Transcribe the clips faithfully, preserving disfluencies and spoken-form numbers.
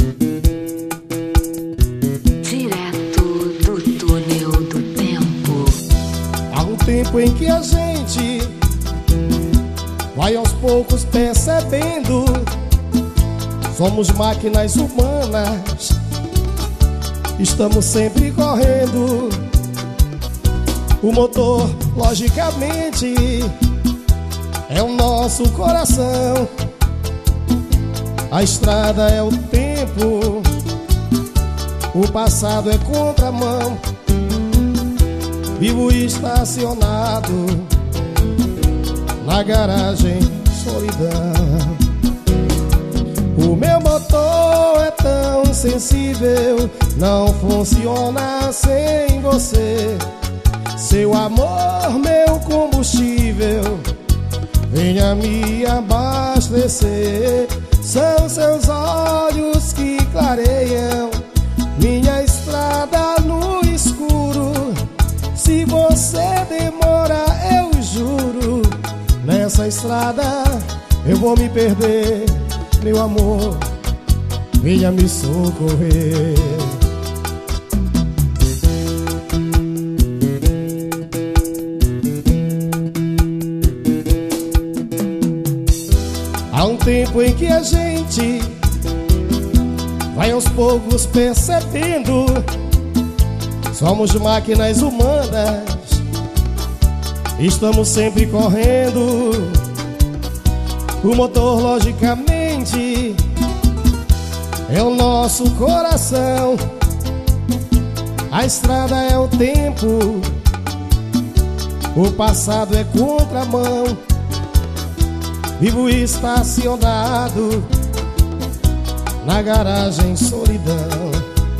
Direto do túnel do tempo. Há um tempo em que a gente vai aos poucos percebendo, somos máquinas humanas, estamos sempre correndo. O motor, logicamente, é o nosso coração. A estrada é o tempo, o passado é contramão. Vivo estacionado na garagem, solidão. O meu motor é tão sensível, não funciona sem você. Seu amor, meu combustível, venha me abastecer. São seus olhos que clareiam minha estrada no escuro. Se você demora, eu juro, nessa estrada eu vou me perder. Meu amor, venha me socorrer. Há um tempo em que a gente vai aos poucos percebendo, somos máquinas humanas, estamos sempre correndo. O motor, logicamente, é o nosso coração. A estrada é o tempo, o passado é contramão. Vivo estacionado na garagem, solidão.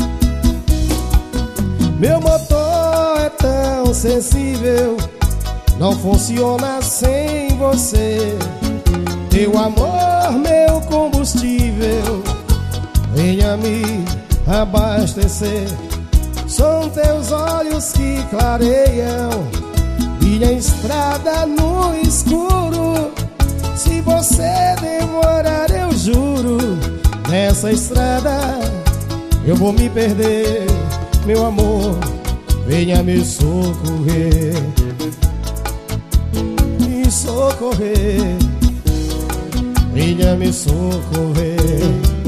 Meu motor é tão sensível, não funciona sem você. Teu amor, meu combustível, venha me abastecer. São teus olhos que clareiam minha estrada no escuro. Se você demorar, eu juro, nessa estrada eu vou me perder. Meu amor, venha me socorrer, me socorrer, venha me socorrer.